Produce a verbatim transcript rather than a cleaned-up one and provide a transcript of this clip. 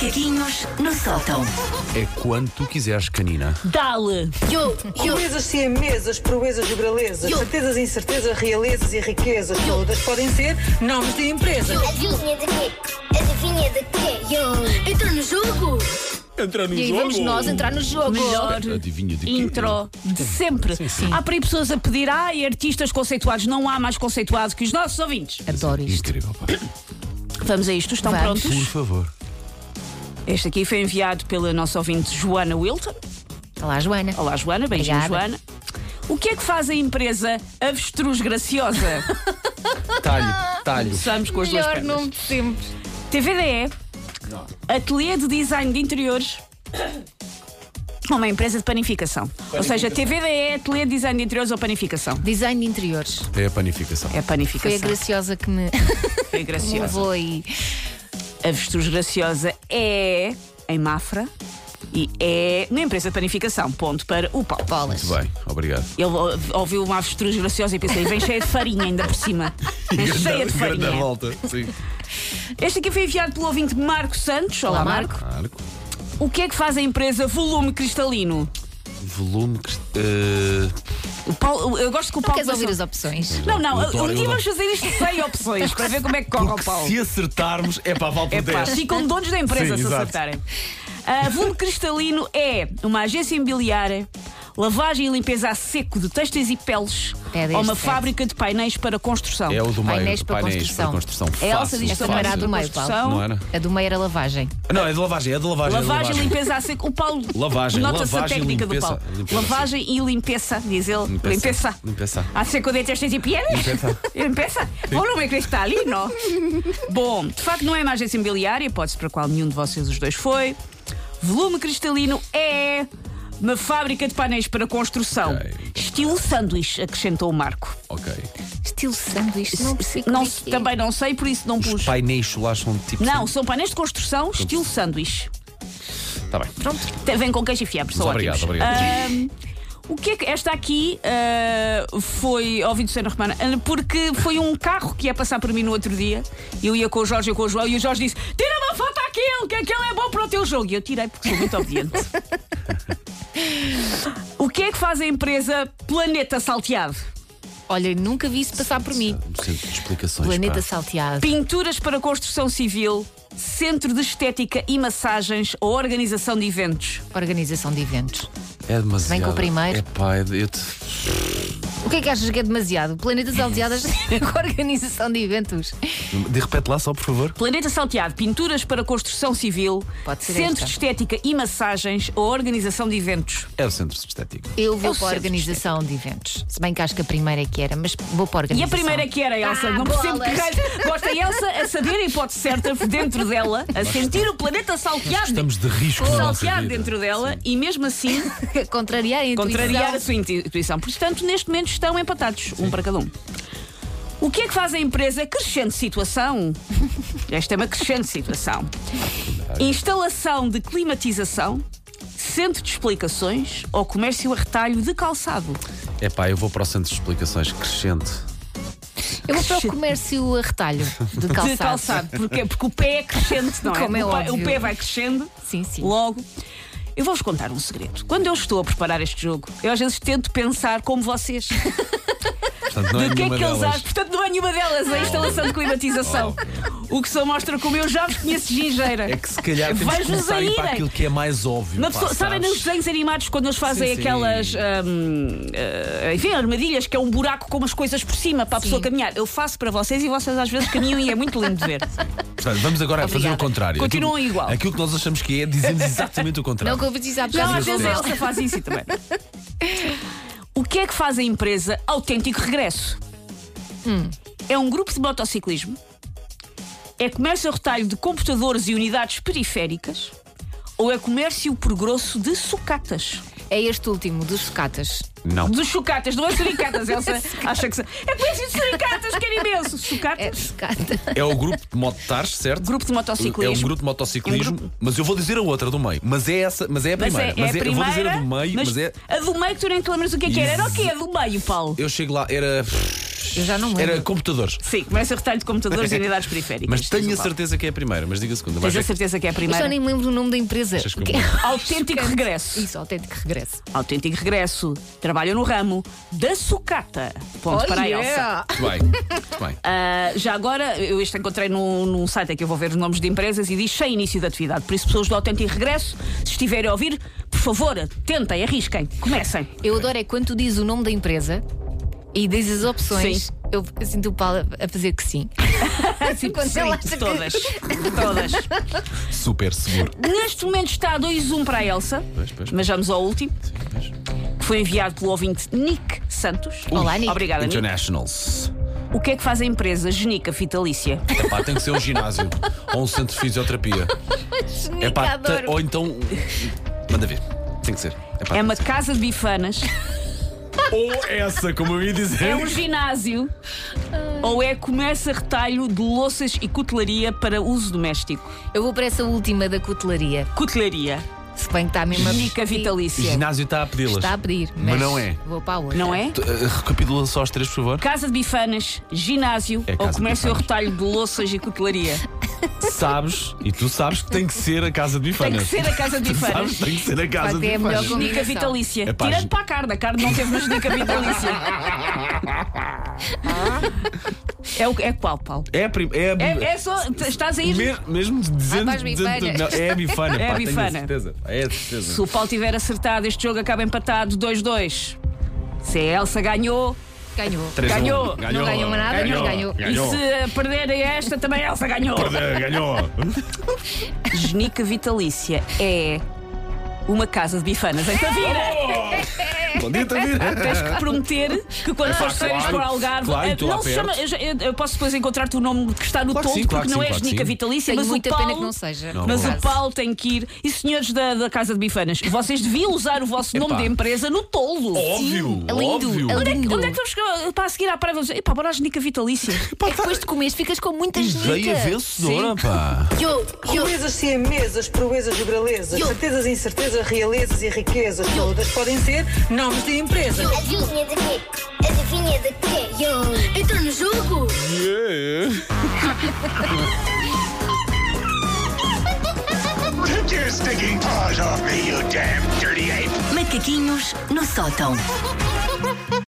Macaquinhos no sótão. É quando tu quiseres, canina. Dá-lhe! Eu, eu, Proezas, siamesas, proezas, jubralesas, certezas, incertezas, realezas e riquezas, todas podem ser nomes de empresas. Adivinha de quê? Adivinha de quê? Eu. entra no jogo. Entrar no E aí jogo. vamos nós entrar no jogo. Melhor Adivinha de quê? Intro de sempre. Sim, sim. Há por aí pessoas a pedir, ai, artistas conceituados. Não há mais conceituado que os nossos ouvintes. Adoro isto. Incrível, pá. Vamos a isto, estão Vamos. prontos? Por favor. Este aqui foi enviado pela nossa ouvinte Joana Wilton. Olá, Joana. Olá, Joana, beijinho, Obrigada. Joana. O que é que faz a empresa Avestruz Graciosa? Talho, talho. Começamos com as duas Melhor pernas. nome de sempre. T V D E, Ateliê de Design de Interiores, uma empresa de panificação. Ou seja, T V D E, Ateliê de Design de Interiores ou panificação. Design de interiores. É a panificação. É Foi a panificação. graciosa que me Foi graciosa. levou aí. Avestruz Graciosa é em Mafra e é uma empresa de panificação. Ponto para o Paulo. Bolas. Muito bem, obrigado. Ele ou- ouviu uma avestruz graciosa e pensei, vem cheia de farinha ainda por cima. Vem cheia de Grande farinha. volta. Sim. Este aqui foi enviado pelo ouvinte Marco Santos. Olá, Olá, Marco. Marco. O que é que faz a empresa Volume Cristalino? Volume. crist- eh, O Paulo, eu gosto que o Não Paulo. queres ouvir pensa- as opções? Não, não, Eu adoro, um eu dia adoro. vamos fazer isto sem opções para ver como é que corre o Paulo. Se acertarmos, é pá, vale por É pá, dez. ficam donos da empresa Sim, se exato. acertarem. A Volume Cristalino é uma agência imobiliária, lavagem e limpeza a seco de têxteis e peles, É deste, ou uma é. fábrica de painéis para construção. É o do meio. Painéis para Painéis construção. para construção. A Elsa Fácil, diz que Esta também não era a era do de meio, construção. Não era? A do meio era lavagem. Não, é de lavagem, é de lavagem. é de Lavagem e limpeza a seco. O Paulo Lavagem, nota-se a lavagem e técnica limpeza- do Paulo. limpeza a Lavagem e limpeza, diz ele. Limpeza. Limpeza. Limpeza. A seco de testes e pieles? Limpeza. Limpeza? O nome é cristalino. Bom, de facto não é uma agência imobiliária, pode-se para qual nenhum de vocês os dois foi. Volume Cristalino é uma fábrica de painéis para construção. Ok. Estilo sanduíche, acrescentou o Marco. Ok. Estilo sanduíche. Não percebi como Não, é que é. também não sei, por isso não Os pus. painéis solares são tipo. Não, são painéis de construção, estilo sanduíche. Está bem. Pronto, te- vem com queijo e fiambre, são Obrigado, ótimos. obrigado. Ahm, o que é que esta aqui ah, foi ouvido do Senhor Romana? Ah, Porque foi um carro que ia passar por mim no outro dia. Eu ia com o Jorge e com o João e o Jorge disse: tira uma foto àquele, que aquele é bom para o teu jogo. E eu tirei porque sou muito obediente. O que é que faz a empresa Planeta Salteado? Olha, nunca vi isso passar por mim. Um centro de explicações. Planeta pá. salteado. Pinturas para construção civil, centro de estética e massagens ou organização de eventos. Organização de eventos. É demasiado. Vem com o primeiro. É pá, eu te... O que é que achas que é demasiado? Planeta salteado com organização de eventos. De repente lá só, por favor. Planeta Salteado, pinturas para construção civil, Pode ser centro esta. de estética e massagens ou organização de eventos. É o centro de estética. Eu É vou o para a centro organização de eventos. Se bem que acho que a primeira é que era, mas vou para a E organização. a primeira que era, Elsa? Ah, não percebo que bolas. raio. Gosta a Elsa a saber a hipótese certa dentro dela, a sentir o planeta salteado. Estamos de risco na nossa Saltear vida. dentro dela e mesmo assim Contrariar a intuição. contrariar a sua intu- intuição. Portanto, neste momento estão empatados, um para cada um. O que é que faz a empresa Crescente Situação? Esta é uma crescente situação. Instalação de climatização, centro de explicações ou comércio a retalho de calçado? É pá, eu vou para o centro de explicações crescente. Eu vou para o comércio a retalho de calçado. De calçado. Porque, porque o pé é crescente, não é? Como é o, pé, óbvio. o pé vai crescendo. Sim, sim. Logo. Eu vou-vos contar um segredo. Quando eu estou a preparar este jogo, eu às vezes tento pensar como vocês. Portanto, não é Do que é nenhuma que eles delas. acham? Portanto, não é nenhuma delas a instalação de climatização. O que só mostra como eu já vos conheço gingeira. É que se calhar temos que Vejo-vos começar a ir a para irem. aquilo que é mais óbvio. Uma pá, pessoa- sabem sabes? nos desenhos animados quando eles fazem Sim, sim. aquelas hum, eh, enfim, armadilhas que é um buraco com umas coisas por cima para a pessoa Sim. caminhar. Eu faço para vocês e vocês às vezes caminham e é muito lindo de ver. Portanto, vamos agora fazer Obrigada. o contrário. Continuam aquilo, igual. Aquilo que nós achamos que é, dizemos exatamente o contrário. Não que eu precisava de Não, já às vezes a resolver. Elsa faz isso também. O que é que faz a empresa Autêntico Regresso? É um grupo de motociclismo? É comércio a retalho de computadores e unidades periféricas? Ou é comércio por grosso de sucatas? É este último, dos sucatas. Não. Dos sucatas, não é suricatas, Elsa. Acha que se- é comércio de suricatas, que era imenso. Sucatas? É sucata. É o grupo de mototares, certo? Grupo de motociclismo. É um grupo de motociclismo, É um grupo- mas eu vou dizer a outra do meio. Mas é essa, mas é a Mas primeira. é, é a eu vou dizer a primeira, do meio, mas, é. a do meio que tu nem te lembras o que é que era. Era o quê? A do meio, Paulo? Eu chego lá, era. Eu já não me lembro. Era computadores. Sim, começa retalho de computadores e unidades periféricas. Mas tenho Diz a o Paulo. certeza que é a primeira, mas diga a segunda. Tens Vai a ver. certeza que é a Eu primeira? só nem me lembro o nome da empresa. Achas que Que- eu- Autêntico regresso. Isso, autêntico regresso. Autêntico regresso. Trabalha no ramo da sucata. Ponto para a Elsa. Muito bem. Muito bem. Ah, já agora, eu este encontrei num, num site em que eu vou ver os nomes de empresas e diz sem início de atividade. Por isso, pessoas do autêntico regresso, se estiverem a ouvir, por favor, tentem, arrisquem, comecem. Eu adoro é quando tu dizes o nome da empresa e dizes as opções. Sim. Eu sinto o Paulo a fazer que sim. Quando Sim, ele acha que- todas. Todas. Super seguro. Neste momento está dois a um para a Elsa, Pois, pois, mas vamos ao último, que foi enviado pelo ouvinte Nick Santos. Olá, Nick. Obrigada, Nick. Internationals. O que é que faz a empresa Genica Vitalícia? Epá, tem que ser um ginásio ou um centro de fisioterapia. Epá, adoro. te- ou então. Manda ver. Tem que ser. Epá, É uma casa de bifanas, Ou essa, como eu ia dizer. é um ginásio ou é comércio a retalho de louças e cutelaria para uso doméstico? Eu vou para essa última da cutelaria. Cutelaria. Se bem que está mesmo a Genica O Vitalícia. ginásio está a pedi-las. Está a pedir. Mas não é. Vou para a outra. Não é? Uh, Recapitula só as três, por favor. Casa de bifanas, ginásio É ou casa de comércio a bifanas. retalho de louças e cutelaria? Sabes, e tu sabes que tem que ser a casa de Tem bifanas. que ser a casa de Tu bifanas. sabes, tem que ser a casa Vai de ter a melhor bifanas. combinação. Genica Vitalícia. Epá, Tirando gen- para a carne, a carne não teve uma genica vitalícia. é, o, é qual, Paulo? É a prim... é, a... É, é só. Estás a ir. Me- mesmo dizendo, para as dizendo bifanas. não, é a bifana, É a pá, tenho bifana. certeza. É a certeza. Se o Paulo tiver acertado, este jogo acaba empatado dois a dois. Se a Elsa ganhou, Ganhou. três a um. Ganhou. Não ganhou mais nada, mas ganhou. e se perderem esta, também a Elsa ganhou. Ganhou. Genica Vitalícia é uma casa de bifanas em Tavira. Bom dia, Tavira. Tens que prometer que quando fores de férias claro. para o Algarve, Claro, eh, estou lá não se perto. chama. Eu, já- eu- eu posso depois encontrar-te o nome que está no Claro que toldo, sim, claro porque que não sim, é claro que Genica sim. Vitalícia, Tenho mas muita o Paulo. pena que não seja. Não, Mas não. o Paulo tem que ir. E senhores da, da Casa de Bifanas, vocês deviam usar o vosso nome Epá. de empresa no tolo. Óbvio, É lindo, óbvio. é Onde é, que, lindo. onde é que vamos chegar? Para a seguir à praia vamos dizer, epá, bora a Genica Vitalícia. É que depois de comer ficas com muita Veia genica. vencedora, pá. Yo, yo, Proezas siamesas, proezas jubralesas, certezas, incertezas, realezas e riquezas, todas podem ser nomes de empresas. adivinha de quê? Adivinha de quê? Yo, entra no jogo. Take your stinking paws off me, you damn dirty ape! Macaquinhos no sótão.